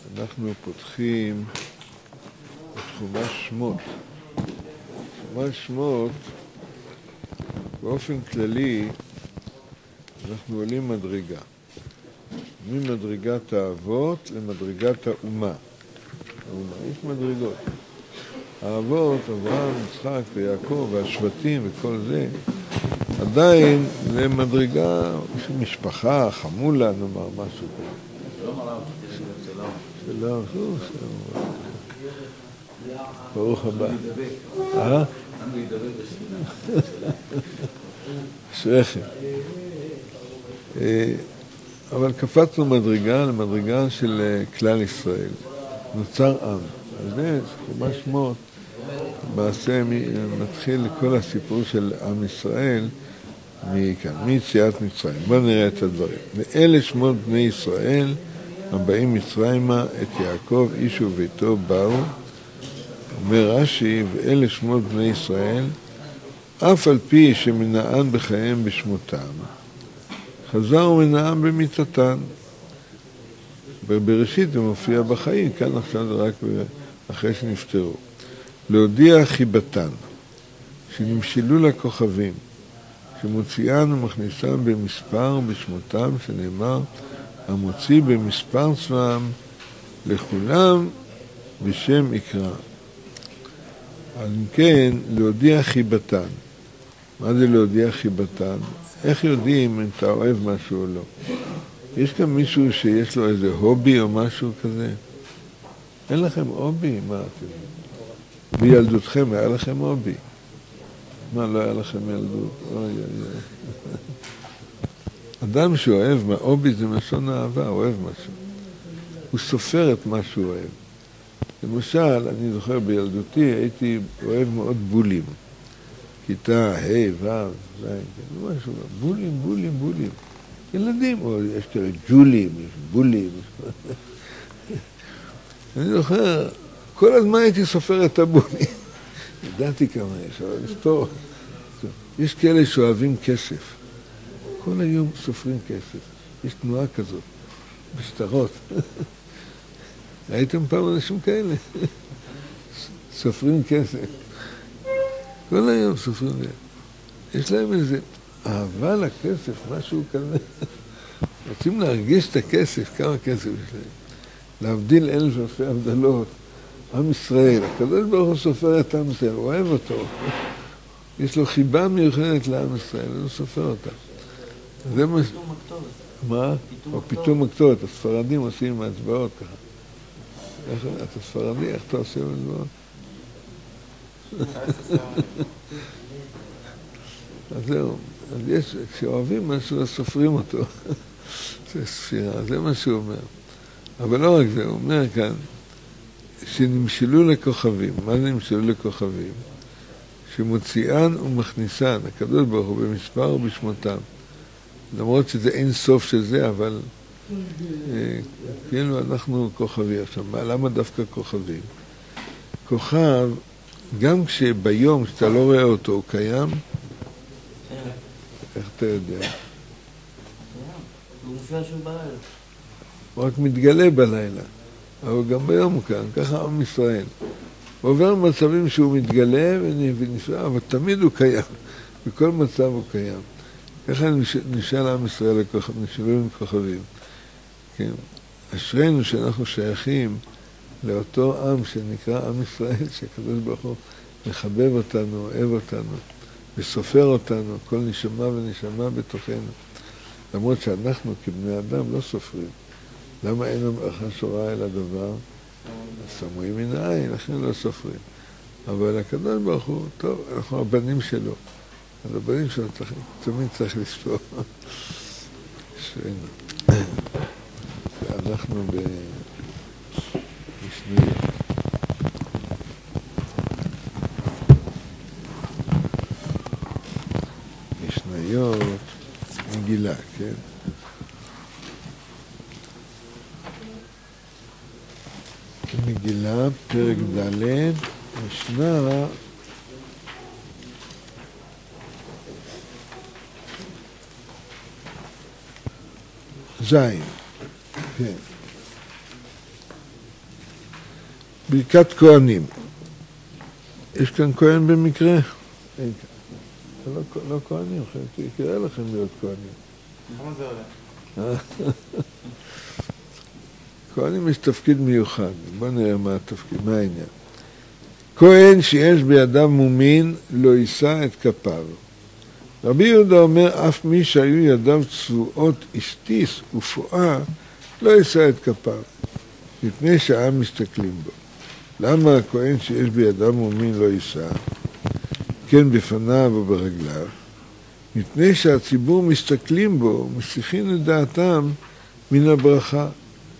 אנחנו פותחים את חומש שמות. חומש שמות, באופן כללי, אנחנו עולים מדרגה. ממדרגת האבות למדרגת האומה. יש מדרגות. האבות, אברהם, יצחק ויעקב והשבטים וכל זה, עדיין זה מדרגה של משפחה, חמולה, נאמר משהו כזה. שלום, שלום. ברוך הבא. אשריכם. אבל קפצנו מדרגה למדרגה של כלל ישראל. נוצר עם. זה חומש שמות. למעשה מתחיל כל הסיפור של עם ישראל מכאן, מיציאת מצרים. בואו נראה את הדברים. ואלה שמות בני ישראל, הבאים מצרימה, את יעקב, איש וביתו באו. אומר רש"י, ואלה שמות בני ישראל, אף על פי שמנען בחייהם בשמותם, חזר ומנען במיתתן. בראשית זה מופיע בחיים, כאן עכשיו זה רק אחרי שנפטרו. להודיע חיבתן, שנמשלו לכוכבים, שמוציאן ומכניסן במספר בשמותם, שנאמר, המוציא במספר צבאם לכולם בשם יקרא. אז אם כן, להודיע חיבתן. מה זה להודיע חיבתן? איך יודעים אם אתה אוהב משהו או לא? יש כאן מישהו שיש לו איזה הובי או משהו כזה? אין לכם הובי? מה אתם? בילדותכם היה לכם הובי? מה, לא היה לכם ילדות? אדם שאוהב, הובי זה משון אהבה, אוהב משהו. הוא סופר את מה שהוא אוהב. למשל, אני זוכר בילדותי, הייתי אוהב מאוד בולים. כיתה, ו', משהו, בולים. ילדים, או יש כאלה ג'ולים, יש בולים. אני זוכר, כל הזמן הייתי סופר את הבולים. ידעתי כמה יש, אבל נספור. יש כאלה שאוהבים כסף. כל היום סופרים כסף. יש תנועה כזאת, בשטרות. ראיתם פעם אנשים כאלה? סופרים כסף. כל היום סופרים כסף. יש להם איזה אהבה לכסף, משהו כזה. רוצים להרגיש את הכסף, כמה כסף יש להם. להבדיל אלף אלפי הבדלות. עם ישראל, הקדוש ברוך הוא סופר את עם ישראל, הוא אוהב אותו. יש לו חיבה מיוחדת לעם ישראל, הוא סופר אותה. זה מה... פיתום הכתובת. מה? או פיתום הכתובת, הספרדים עושים הצבעות ככה. אתה ספרדי, איך אתה עושה הצבעות? אז זהו, אז יש, כשאוהבים משהו, אז סופרים אותו. זה ספירה, זה מה שהוא אומר. אבל לא רק זה, הוא אומר כאן, שנמשלו לכוכבים. מה זה נמשלו לכוכבים? שמוציאן ומכניסן, הקדוש ברוך הוא במספר ובשמותם. למרות שזה אין סוף של זה, אבל כאילו אנחנו כוכבים. עכשיו, למה דווקא כוכבים? כוכב, גם כשביום, כשאתה לא רואה אותו, הוא קיים? איך אתה יודע? הוא מופיע שוב בלילה. הוא רק מתגלה בלילה, אבל גם ביום הוא כאן, ככה עם ישראל. הוא עובר מצבים שהוא מתגלה ונפלא, אבל תמיד הוא קיים, בכל מצב הוא קיים. ככה נשאל עם ישראל, נשאלים לכוכבים. כן. אשרינו שאנחנו שייכים לאותו עם שנקרא עם ישראל, שהקדוש ברוך הוא מחבב אותנו, אוהב אותנו, וסופר אותנו, כל נשמה ונשמה בתוכנו. למרות שאנחנו כבני אדם לא סופרים. למה אין המלאכה שורה אל הדבר? סמויים מן העין, לכן לא סופרים. אבל הקדוש ברוך הוא, טוב, אנחנו הבנים שלו. אז הבנים שלו תמיד צריך לספור. ואנחנו במשניות. משניות, מגילה, כן? מגילה, פרק ד', משנה זין. כן. ברכת כהנים. יש כאן כהן במקרה? אין כאן. לא כהנים, יקרה לכם להיות כהנים. כמה זה עולה? כהנים יש תפקיד מיוחד. בוא נראה מה התפקיד, מה העניין. כהן שיש בידיו מומין לא יישא את כפיו. רבי יהודה אומר, אף מי שהיו ידיו צבועות אשתיס ופועה לא יישא את כפיו, מפני שהעם מסתכלים בו. למה הכהן שיש בידיו מומין לא יישא? כן בפניו או ברגליו, מפני שהציבור מסתכלים בו, מסיחים את דעתם מן הברכה.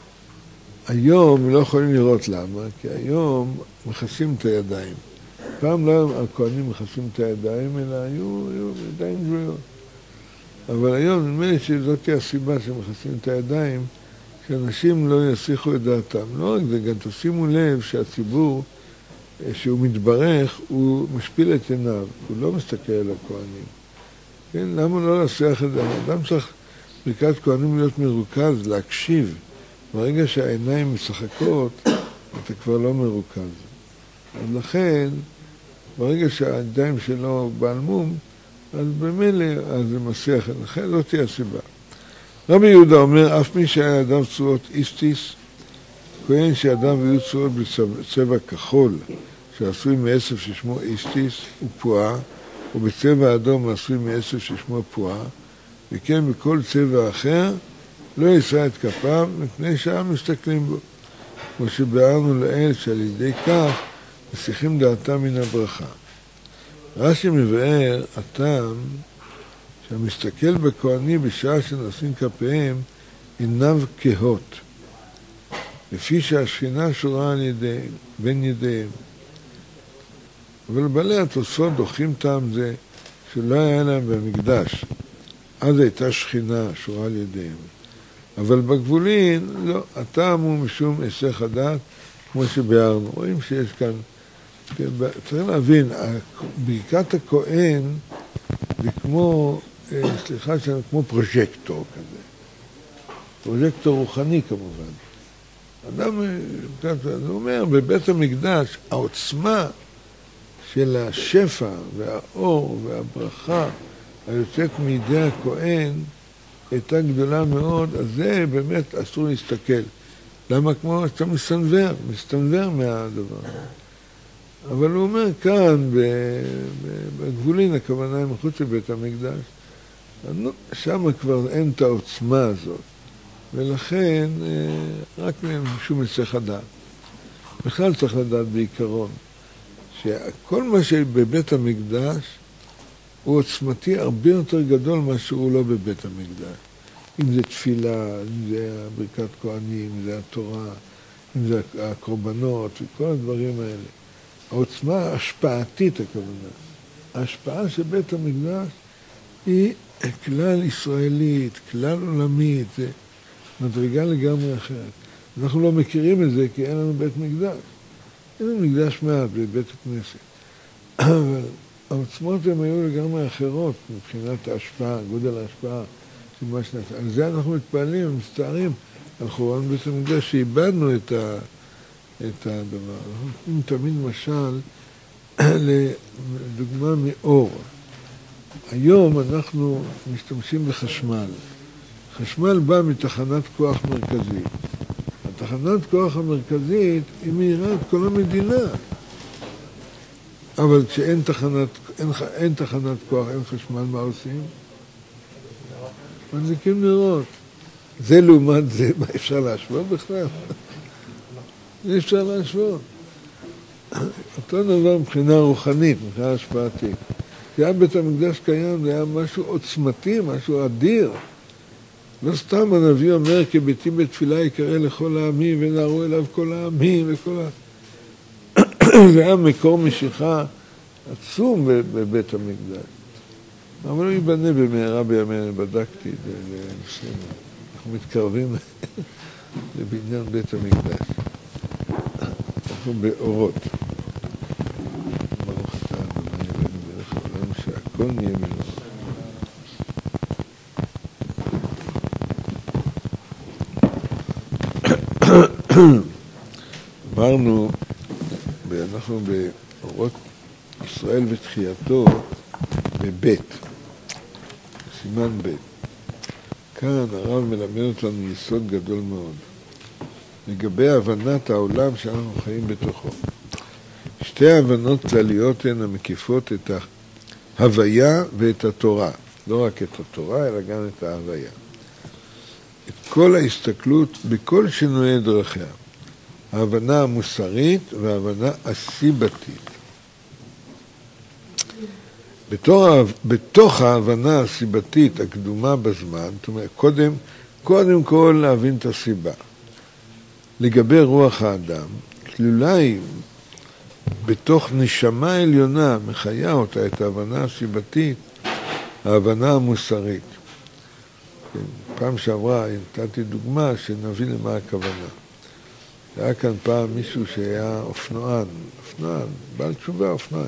היום לא יכולים לראות למה, כי היום מכסים את הידיים. פעם לא הכהנים מכסים את הידיים, אלא היו ידיים גלויות. אבל היום נדמה לי שזאת הסיבה שמכסים את הידיים, שאנשים לא יסיחו את דעתם. לא רק זה, גם תשימו לב שהציבור, שהוא מתברך, הוא משפיל את עיניו, הוא לא מסתכל על הכהנים. כן, למה לא להסיח את זה? האדם צריך ברכת כהנים להיות מרוכז, להקשיב. ברגע שהעיניים משחקות, אתה כבר לא מרוכז. אז לכן, ברגע שהידיים שלו בעל מום, אז במילא, אז זה מסיח. לכן לא תהיה הסיבה. רבי יהודה אומר, אף מי שהיה ידיו צבועות איסטיס, כהן שידיו היו צבועות בצבע כחול, שעשוי מעשב ששמו איסטיס ופועה, ובצבע אדום עשוי מעשב ששמו פועה, וכן בכל צבע אחר, לא יישא את כפיו, מפני שהעם מסתכלים בו. כמו שביארנו לעיל שעל ידי כך, מסיחים דעתם מן הברכה. רש"י מבאר, הטעם, שהמסתכל בכהני בשעה שנושאים כפיהם, עיניו כהות, לפי שהשכינה שורה על ידיהם, בין ידיהם. אבל בעלי התוספות דוחים טעם זה, שלא היה להם במקדש. אז הייתה שכינה שורה על ידיהם. אבל בגבולין, לא, הטעם הוא משום היסח הדעת, כמו שביארנו. רואים שיש כאן, צריך להבין, ברכת הכהן זה כמו, כמו פרוז'קטור כזה. פרוז'קטור רוחני כמובן. אדם, זה אומר, בבית המקדש, העוצמה של השפע והאור והברכה היוצאת מידי הכהן הייתה גדולה מאוד, אז זה באמת אסור להסתכל. למה? כמו שאתה מסתנוור מהדבר. אבל הוא אומר כאן, בגבולין, הכוונה היא מחוץ לבית המקדש, שם כבר אין את העוצמה הזאת, ולכן רק משום היסח הדעת. בכלל צריך לדעת בעיקרון, שכל מה שבבית המקדש הוא עוצמתי הרבה יותר גדול ממה שהוא לא בבית המקדש. אם זה תפילה, אם זה ברכת כהנים, אם זה התורה, אם זה הקורבנות וכל הדברים האלה. העוצמה ההשפעתית הכוונה. ההשפעה של בית המקדש היא כלל ישראלית, כלל עולמית, זה מדרגה לגמרי אחרת. אנחנו לא מכירים את זה כי אין לנו בית מקדש. אין לנו מקדש מעט בבית הכנסת. אבל העוצמות הן היו לגמרי אחרות מבחינת ההשפעה, גודל ההשפעה של מה שנעשה. על זה אנחנו מתפעלים ומסתערים על חורבן בית המקדש שאיבדנו את הדבר. אנחנו נותנים תמיד משל לדוגמה מאור. היום אנחנו משתמשים בחשמל. חשמל בא מתחנת כוח מרכזית. התחנת כוח המרכזית היא מאירה את כל המדינה. אבל כשאין תחנת כוח, אין חשמל, מה עושים? מדליקים נרות. זה לעומת זה, מה אפשר להשוות בכלל? אי אפשר להשוות. אותו דבר מבחינה רוחנית, מבחינה השפעתית. כשהיה בית המקדש קיים, זה היה משהו עוצמתי, משהו אדיר. לא סתם הנביא אומר, כי ביתי בתפילה יקרא לכל העמים, ונערו אליו כל העמים, זה היה מקור משיכה עצום בבית המקדש. אבל הוא ייבנה במהרה בימינו, בדקתי, אנחנו מתקרבים לבניין בית המקדש. אנחנו באורות. ברוך אתה אדוני אלוהינו מלך העולם שהכל נהיה מלוך. אמרנו אנחנו באורות ישראל ותחייתו בבית, סימן בית. כאן הרב מלמד אותנו יסוד גדול מאוד, לגבי הבנת העולם שאנחנו חיים בתוכו. שתי הבנות כלליות הן המקיפות את ההוויה ואת התורה. לא רק את התורה, אלא גם את ההוויה. את כל ההסתכלות בכל שינויי דרכיה. ההבנה המוסרית וההבנה הסיבתית. בתוך ההבנה הסיבתית הקדומה בזמן, זאת אומרת, קודם כל להבין את הסיבה. לגבי רוח האדם, כלולה היא בתוך נשמה עליונה, מחיה אותה את ההבנה הסיבתית, ההבנה המוסרית. פעם שעברה נתתי דוגמה שנבין למה הכוונה. היה כאן פעם מישהו שהיה אופנוען, בעל תשובה אופנוען,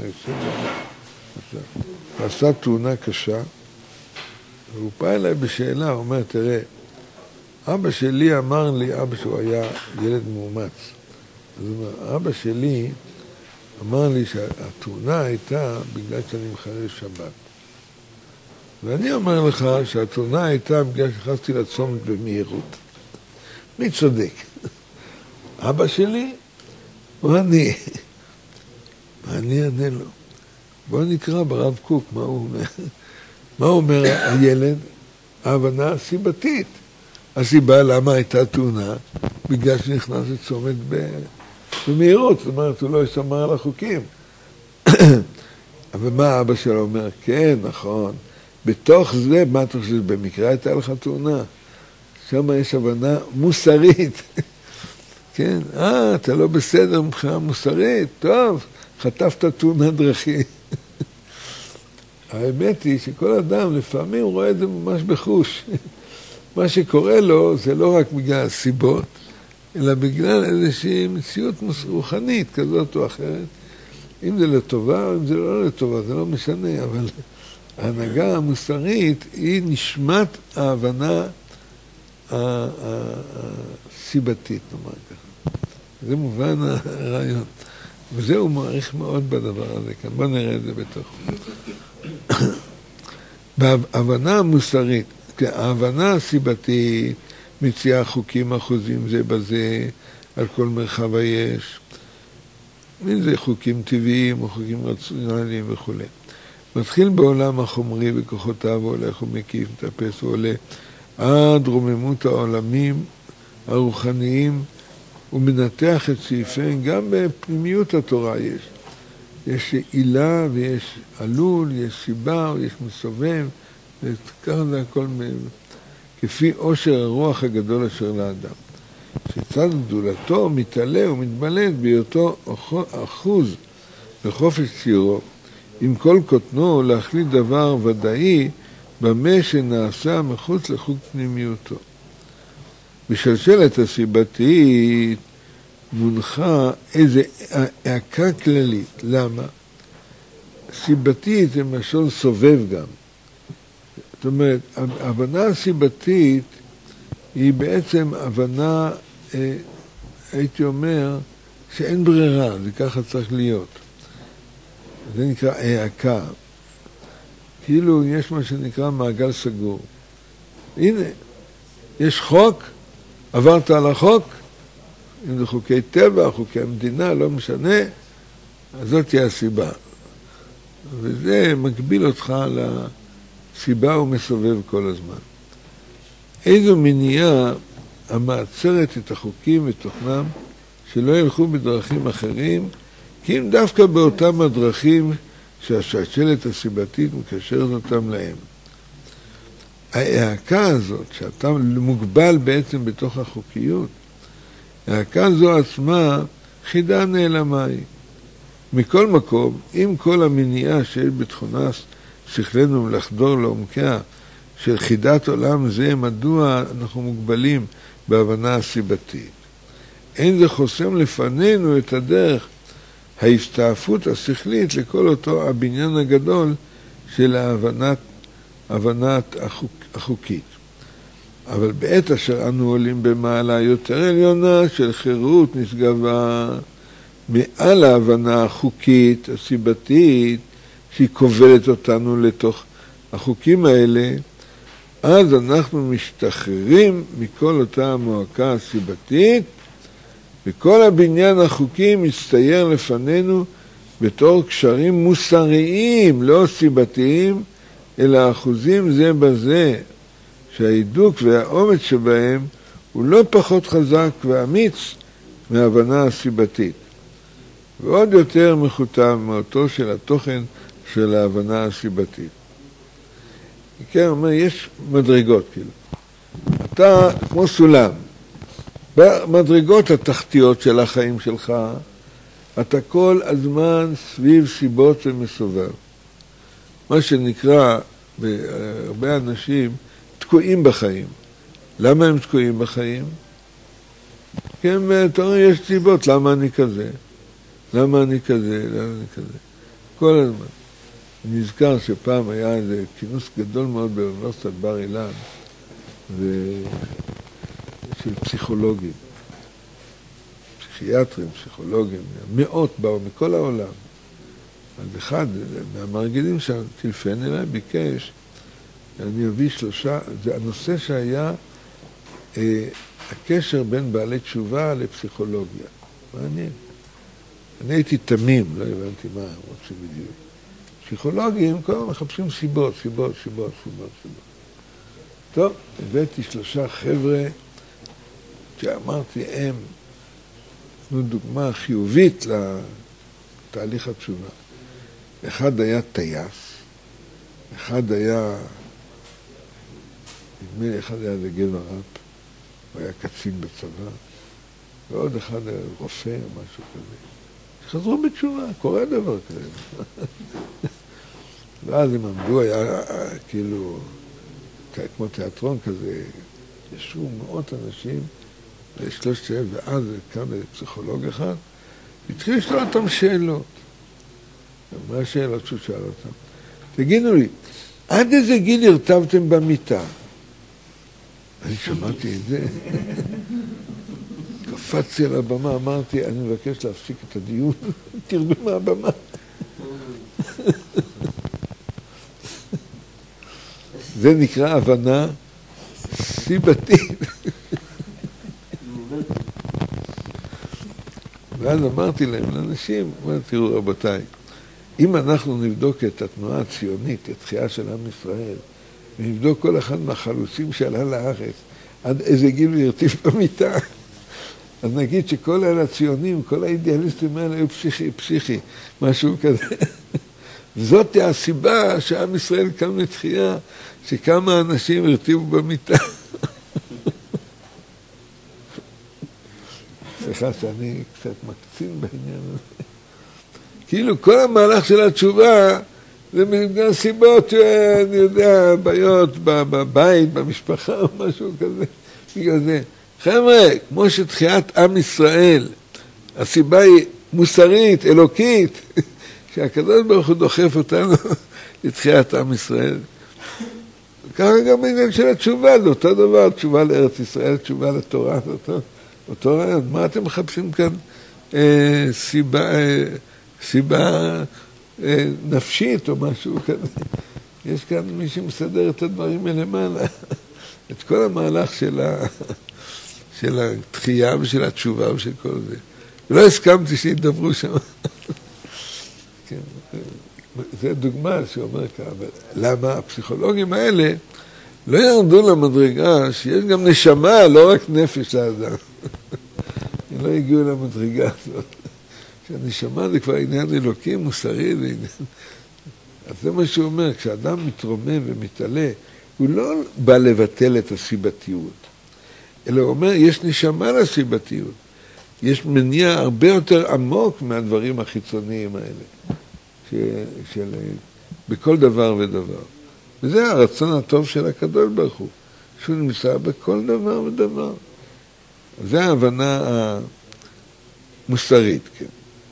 ועשה תאונה קשה, והוא בא אליי בשאלה, הוא אומר, תראה, אבא שלי אמר לי, אבא שהוא היה ילד מאומץ, אז הוא אומר, אבא שלי אמר לי שהתאונה הייתה בגלל שאני מחלל שבת. ואני אומר לך שהתאונה הייתה בגלל שנכנסתי לצומת במהירות. מי צודק? אבא שלי או אני? ואני אענה לו. בואו נקרא ברב קוק מה הוא אומר. מה אומר הילד? ההבנה הסיבתית. הסיבה למה הייתה תאונה? בגלל שנכנס לצומת במהירות. זאת אומרת, הוא לא ישמר על החוקים. אבל מה אבא שלו אומר? כן, נכון. בתוך זה, מה אתה חושב? במקרה הייתה לך תאונה. שם יש הבנה מוסרית. כן, אתה לא בסדר מבחינה מוסרית. טוב, חטפת תאונת דרכים. האמת היא שכל אדם לפעמים רואה את זה ממש בחוש. מה שקורה לו זה לא רק בגלל הסיבות, אלא בגלל איזושהי מציאות רוחנית כזאת או אחרת. אם זה לטובה או אם זה לא לטובה, זה לא משנה, אבל ההנהגה המוסרית היא נשמת ההבנה הסיבתית, נאמר ככה. זה מובן הרעיון. וזה הוא מעריך מאוד בדבר הזה, כאן בוא נראה את זה בתוך. בהבנה המוסרית, ההבנה הסיבתית מציעה חוקים אחוזים זה בזה, על כל מרחב היש. אם זה חוקים טבעיים או חוקים רציונליים וכו'. מתחיל בעולם החומרי וכוחותיו הולך ומקיף, מטפס ועולה, עד רוממות העולמים הרוחניים, ומנתח את סעיפיהם, גם בפנימיות התורה יש. יש עילה ויש עלול, יש סיבה, יש מסובב, וככה זה הכל כפי עושר הרוח הגדול אשר לאדם. שצד גדולתו מתעלה ומתבלט בהיותו אחוז בחופש ציורו, עם כל קוטנו להחליט דבר ודאי במה שנעשה מחוץ לחוג פנימיותו. בשלשלת הסיבתית מונחה איזה העקה כללית. למה? סיבתית זה משול סובב גם. זאת אומרת, ההבנה הסיבתית היא בעצם הבנה, הייתי אומר, שאין ברירה, זה ככה צריך להיות. זה נקרא העקה. כאילו יש מה שנקרא מעגל סגור. הנה, יש חוק, עברת על החוק, אם זה חוקי טבע, חוקי המדינה, לא משנה, אז זאת תהיה הסיבה. וזה מגביל אותך לסיבה ומסובב כל הזמן. איזו מניעה המעצרת את החוקים ותוכנם שלא ילכו בדרכים אחרים, כי אם דווקא באותם הדרכים שהשלשלת הסיבתית מקשרת אותם להם. ההעקה הזאת, שאתה מוגבל בעצם בתוך החוקיות, ההעקה זו עצמה חידה נעלמה היא. מכל מקום, עם כל המניעה שיש בתכונה שכלנו לחדור לעומקיה של חידת עולם זה, מדוע אנחנו מוגבלים בהבנה הסיבתית. אין זה חוסם לפנינו את הדרך, ההסתעפות השכלית לכל אותו הבניין הגדול של ההבנת החוקית. אבל בעת אשר אנו עולים במעלה יותר עליונה של חירות נשגבה, מעל ההבנה החוקית, הסיבתית, שהיא כובלת אותנו לתוך החוקים האלה, אז אנחנו משתחררים מכל אותה המועקה הסיבתית, וכל הבניין החוקי מצטייר לפנינו בתור קשרים מוסריים, לא סיבתיים, אלא אחוזים זה בזה, שההידוק והאומץ שבהם הוא לא פחות חזק ואמיץ מההבנה הסיבתית. ועוד יותר מחותם מאותו של התוכן של ההבנה הסיבתית. כן, אומר, יש מדרגות, כאילו. אתה כמו סולם. במדרגות התחתיות של החיים שלך, אתה כל הזמן סביב סיבות ומסובב. מה שנקרא, בהרבה אנשים, תקועים בחיים. למה הם תקועים בחיים? כי הם, אתה אומר, יש סיבות, למה אני כזה? למה אני כזה? למה אני כזה? כל הזמן. אני נזכר שפעם היה איזה כינוס גדול מאוד באוניברסיטת בר אילן, של פסיכולוגים, פסיכיאטרים, פסיכולוגים, מאות באו מכל העולם. אז אחד מהמארגנים שם טלפן אליי, ביקש, אני אביא 3, זה הנושא שהיה הקשר בין בעלי תשובה לפסיכולוגיה. מעניין. אני הייתי תמים, לא הבנתי מה הם רוצים בדיוק. פסיכולוגים, כל הזמן מחפשים סיבות. טוב, הבאתי 3 חבר'ה שאמרתי, הם נתנו דוגמה חיובית לתהליך התשובה. אחד היה טייס, אחד היה, נדמה לי, אחד היה גבר ראפ, הוא היה קצין בצבא, ועוד אחד היה רופא או משהו כזה. חזרו בתשובה, קורה דבר כזה. ואז הם עמדו, היה כאילו, כמו תיאטרון כזה, ישבו מאות אנשים, ושלושת, ואז קם פסיכולוג אחד, התחיל לשאול אותם שאלות. מה השאלות שהוא שאל אותם? תגידו לי, עד איזה גיל הרטבתם במיטה? אני שמעתי את זה. קפצתי על הבמה, אמרתי, אני מבקש להפסיק את הדיון, תרדו מהבמה. זה נקרא הבנה סיבתית. ואז אמרתי להם, לאנשים, תראו רבותיי, אם אנחנו נבדוק את התנועה הציונית, את תחייה של עם ישראל, ונבדוק כל אחד מהחלוצים שעלה לארץ, עד איזה גיל הוא הרטיב במיטה, אז נגיד שכל אלה הציונים, כל האידיאליסטים האלה היו פסיכי, משהו כזה. זאת הסיבה שעם ישראל קם לתחייה, שכמה אנשים הרטיבו במיטה. סליחה שאני קצת מקצין בעניין הזה. כאילו כל המהלך של התשובה, זה בגלל סיבות, אני יודע, בעיות בבית, במשפחה או משהו כזה. בגלל זה. חבר'ה, כמו שתחיית עם ישראל, הסיבה היא מוסרית, אלוקית, שהקדוש ברוך הוא דוחף אותנו לתחיית עם ישראל. ככה גם בעניין של התשובה, זה אותו דבר, תשובה לארץ ישראל, תשובה לתורה, זה אותו רעיון. מה אתם מחפשים כאן סיבה נפשית או משהו כזה? יש כאן מי שמסדר את הדברים מלמעלה. את כל המהלך של התחייה ושל התשובה ושל כל זה. ולא הסכמתי שידברו שם. כן, זה דוגמה שאומר ככה, למה הפסיכולוגים האלה לא ירדו למדרגה שיש גם נשמה, לא רק נפש לאדם. הם לא הגיעו למדרגה הזאת. שהנשמה זה כבר עניין אלוקי, מוסרי, זה עניין. אז זה מה שהוא אומר, כשאדם מתרומם ומתעלה, הוא לא בא לבטל את הסיבתיות, אלא הוא אומר, יש נשמה לסיבתיות. יש מניע הרבה יותר עמוק מהדברים החיצוניים האלה, בכל דבר ודבר. וזה הרצון הטוב של הקדוש ברוך הוא, שהוא נמצא בכל דבר ודבר. זה ההבנה המוסרית, כן.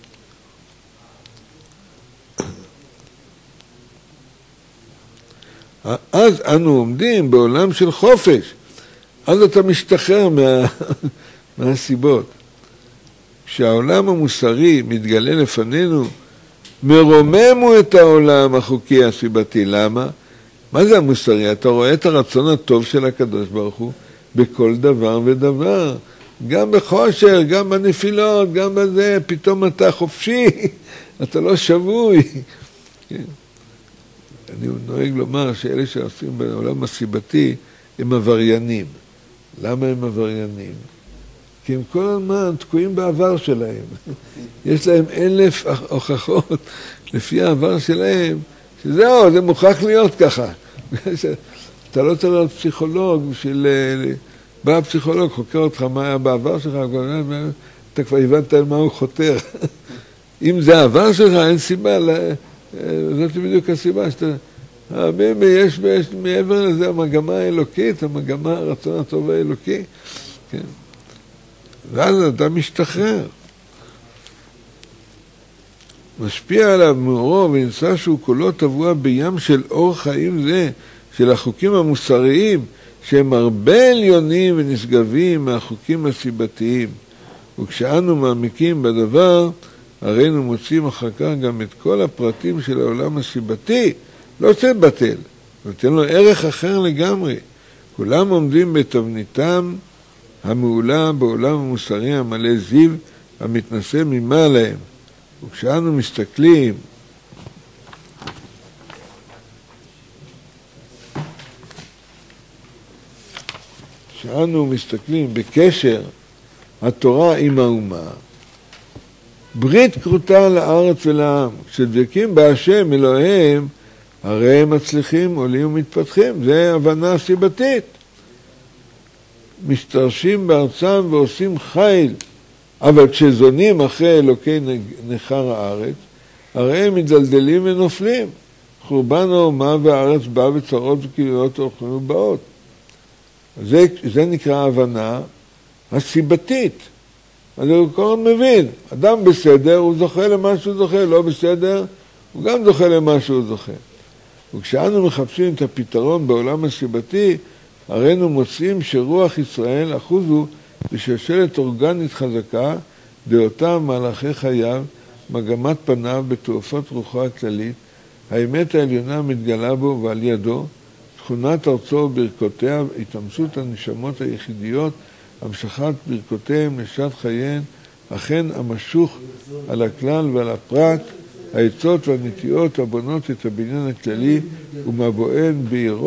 אז אנו עומדים בעולם של חופש, אז אתה משתחרר מהסיבות. כשהעולם המוסרי מתגלה לפנינו, מרוממו את העולם החוקי הסיבתי. למה? מה זה המוסרי? אתה רואה את הרצון הטוב של הקדוש ברוך הוא בכל דבר ודבר. גם בחושר, גם בנפילות, גם בזה, פתאום אתה חופשי, אתה לא שבוי. כן. אני נוהג לומר שאלה שעושים בעולם הסיבתי הם עבריינים. למה הם עבריינים? כי הם כל הזמן תקועים בעבר שלהם. יש להם 1000 הוכחות לפי העבר שלהם, שזהו, זה מוכרח להיות ככה. אתה לא צריך להיות פסיכולוג בשביל... בא הפסיכולוג, חוקר אותך מה היה בעבר שלך, אתה כבר הבנת על מה הוא חותר. אם זה העבר שלך, אין סיבה, זאת בדיוק הסיבה שאתה... יש מעבר לזה המגמה האלוקית, המגמה הרצון הטוב האלוקי. כן. ואז אדם משתחרר. משפיע עליו מאורו ונמצא שהוא כולו טבוע בים של אור חיים זה, של החוקים המוסריים, שהם הרבה עליונים ונשגבים מהחוקים הסיבתיים. וכשאנו מעמיקים בדבר, הרינו מוצאים אחר כך גם את כל הפרטים של העולם הסיבתי, לא צריך בטל, נותן לו ערך אחר לגמרי. כולם עומדים בתבניתם המעולה בעולם המוסרי המלא זיו, המתנשא ממעליהם. וכשאנו מסתכלים בקשר התורה עם האומה, ברית כרותה לארץ ולעם, כשדבקים בהשם אלוהיהם, הרי הם מצליחים, עולים ומתפתחים. זה הבנה סיבתית. משתרשים בארצם ועושים חיל, אבל כשזונים אחרי אלוקי נחר הארץ, הרי הם מדלדלים ונופלים. חורבן האומה והארץ בא בצרות וכאילו הולכים ובאות. זה נקרא ההבנה הסיבתית. אז הוא כל הזמן מבין, אדם בסדר, הוא זוכה למה שהוא זוכה, לא בסדר, הוא גם זוכה למה שהוא זוכה. וכשאנו מחפשים את הפתרון בעולם הסיבתי, הרינו מוצאים שרוח ישראל אחוזו בשלשלת אורגנית חזקה, דעותיו, מהלכי חייו, מגמת פניו בתעופות רוחו הכללית, האמת העליונה מתגלה בו ועל ידו, תכונת ארצו וברכותיה, התאמצות הנשמות היחידיות, המשכת ברכותיהם לשעת חייהן, אכן המשוך על הכלל ועל הפרט, העצות והנטיות הבונות את הבניין הכללי ומבואן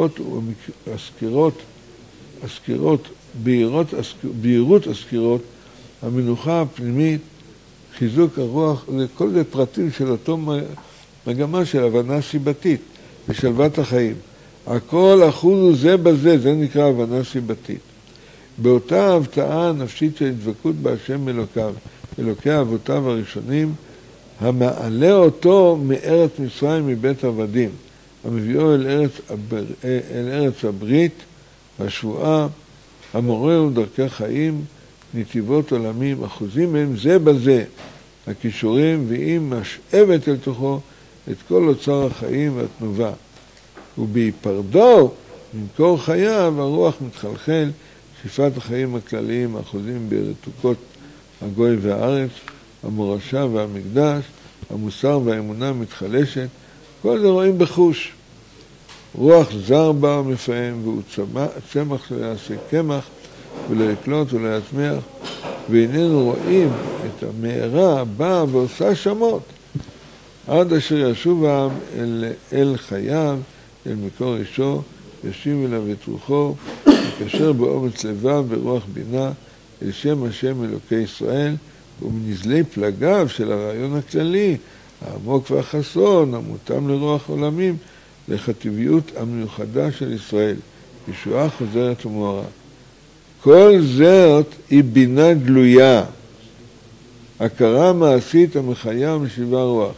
בהירות הסקירות, המנוחה הפנימית, חיזוק הרוח, כל זה פרטים של אותו מגמה של הבנה סיבתית ושלוות החיים. הכל אחוז זה בזה, זה נקרא הבנה סיבתית. באותה הבטאה הנפשית של התדבקות בהשם אלוקיו, אלוקי אבותיו הראשונים, המעלה אותו מארץ מצרים מבית עבדים, המביאו אל ארץ הברית, השבועה, המורה ודרכי חיים, נתיבות עולמים, אחוזים מהם זה בזה, הכישורים, ואם משאבת אל תוכו את כל אוצר החיים והתנובה. ובהיפרדו, ממקור חייו, הרוח מתחלחל, שפת החיים הכלליים, האחוזים ברתוקות הגוי והארץ, המורשה והמקדש, המוסר והאמונה מתחלשת, כל זה רואים בחוש. רוח זר בא ומפעם, והוא צמח שלא יעשה קמח, ולא יקלוט ולא יצמח, ואיננו רואים את המארה הבאה ועושה שמות, עד אשר ישוב העם אל חייו, אל מקור אישו, ישיב אליו את רוחו, יקשר באומץ לבב ברוח בינה, אל שם השם אלוקי ישראל, ומנזלי פלגיו של הרעיון הכללי, העמוק והחסון, המותאם לרוח עולמים, לחטיביות המיוחדה של ישראל, ישועה חוזרת ומוארה. כל זאת היא בינה גלויה, הכרה מעשית המחיה ומשיבה רוח.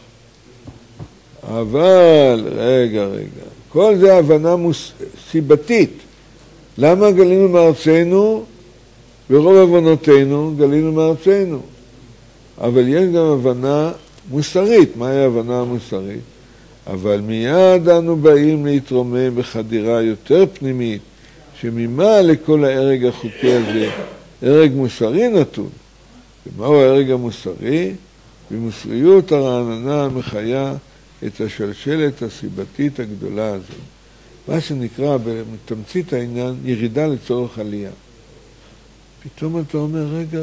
אבל, רגע, כל זה הבנה סיבתית. למה גלינו מארצנו? ברוב הבנותינו גלינו מארצנו. אבל יש גם הבנה מוסרית. מהי ההבנה המוסרית? אבל מיד אנו באים להתרומם בחדירה יותר פנימית, שממה לכל ההרג החוקי הזה, הרג מוסרי נתון. ומהו הערך המוסרי? במוסריות הרעננה המחיה את השלשלת הסיבתית הגדולה הזו. מה שנקרא בתמצית העניין ירידה לצורך עלייה. פתאום אתה אומר, רגע,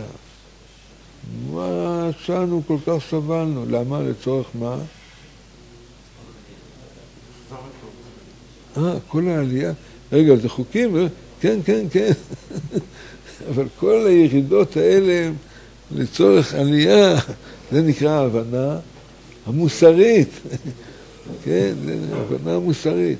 מה עשינו כל כך סבלנו? למה? לצורך מה? כל העלייה. רגע, זה חוקים? כן. אבל כל הירידות האלה הם לצורך עלייה. זה נקרא ההבנה המוסרית. כן, זה ההבנה המוסרית.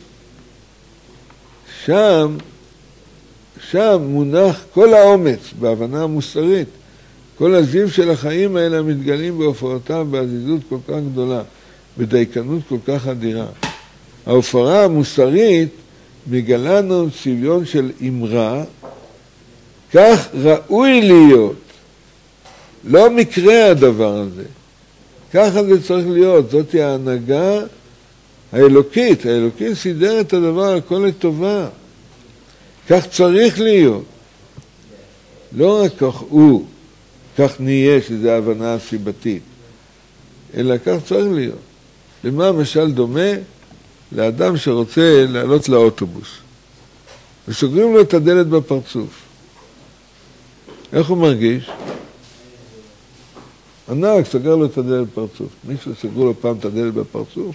שם מונח כל האומץ בהבנה המוסרית. כל הזיו של החיים האלה מתגלים בהופעותיו בעזיזות כל כך גדולה, בדייקנות כל כך אדירה. ההופעה המוסרית מגלה לנו צביון של אמרה, כך ראוי להיות. לא מקרה הדבר הזה. ככה זה צריך להיות. זאת היא ההנהגה האלוקית. האלוקית סידר את הדבר הכל לטובה. כך צריך להיות. לא רק כך הוא, כך נהיה, שזה ההבנה הסיבתית, אלא כך צריך להיות. למה משל דומה? לאדם שרוצה לעלות לאוטובוס. וסוגרים לו את הדלת בפרצוף. איך הוא מרגיש? הנהג סגר לו את הדלת בפרצוף. מישהו סגרו לו פעם את הדלת בפרצוף?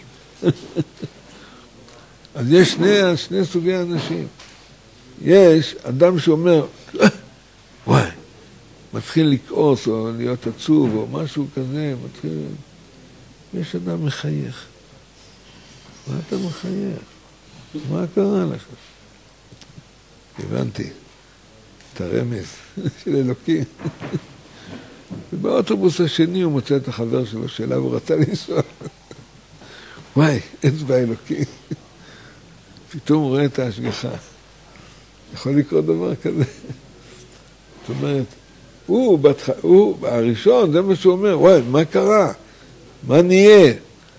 אז יש שני סוגי אנשים. יש אדם שאומר, וואי, מתחיל לכעוס או להיות עצוב או משהו כזה, יש אדם מחייך. מה אתה מחייך? מה קרה לך? הבנתי את הרמז של אלוקים. ובאוטובוס השני הוא מוצא את החבר שלו שאליו הוא רצה לנסוע. וואי, אצבע אלוקים. פתאום הוא רואה את ההשגחה. יכול לקרות דבר כזה. זאת אומרת, הוא הראשון, זה מה שהוא אומר, וואי, מה קרה? מה נהיה?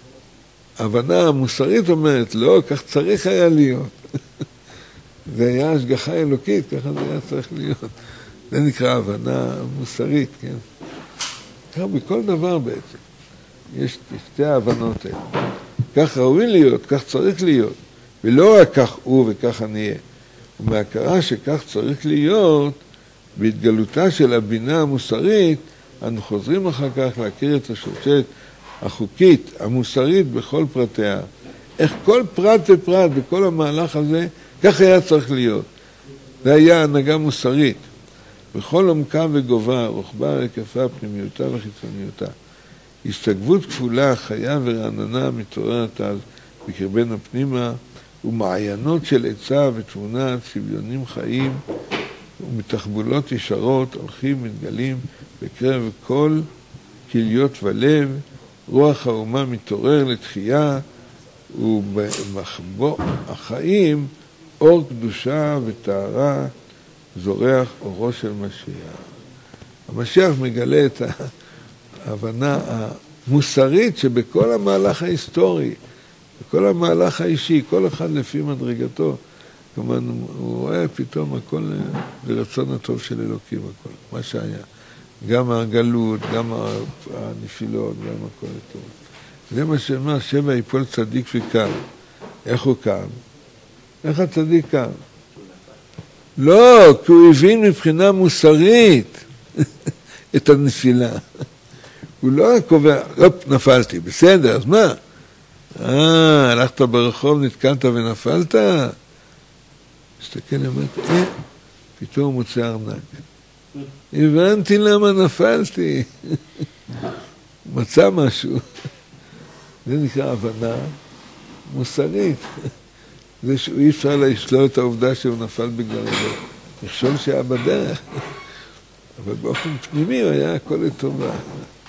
ההבנה המוסרית אומרת, לא, כך צריך היה להיות. זה היה השגחה אלוקית, ככה זה היה צריך להיות. זה נקרא הבנה מוסרית, כן? ככה בכל דבר בעצם. יש שתי ההבנות האלה. כך ראוי להיות, כך צריך להיות. ולא רק כך הוא וככה נהיה. ומהכרה שכך צריך להיות, בהתגלותה של הבינה המוסרית, אנו חוזרים אחר כך להכיר את השלשלת החוקית, המוסרית בכל פרטיה. איך כל פרט ופרט בכל המהלך הזה, כך היה צריך להיות. זה היה הנהגה מוסרית. בכל עומקה וגובה, רוחבה, היקפה, פנימיותה וחיצוניותה. הסתגבות כפולה, חיה ורעננה מתעוררת אז בקרבנו פנימה, ומעיינות של עצה ותבונה, צביונים חיים, ומתחבולות ישרות הולכים מתגלים בקרב כל כליות ולב, רוח האומה מתעורר לתחייה, ובמחבוא החיים אור קדושה וטהרה זורח אורו של משיח. המשיח מגלה את ההבנה המוסרית שבכל המהלך ההיסטורי, בכל המהלך האישי, כל אחד לפי מדרגתו, כמובן הוא רואה פתאום הכל לרצון הטוב של אלוקים, הכל, מה שהיה. גם הגלות, גם הנפילות, גם הכל הטוב. זה מה שאומר, שבע יפול צדיק וקם. איך הוא קם? איך הצדיק קם? לא, כי הוא הבין מבחינה מוסרית את הנפילה. הוא לא קובע, נפלתי, בסדר, אז מה? הלכת ברחוב, נתקלת ונפלת? מסתכל, אמרת, פתאום הוא מוצא ארנק. הבנתי למה נפלתי. מצא משהו. זה נקרא הבנה מוסרית. זה שאי אפשר לשלול את העובדה שהוא נפל בגלל זה. מכשול שהיה בדרך. אבל באופן פנימי היה הכל לטובה.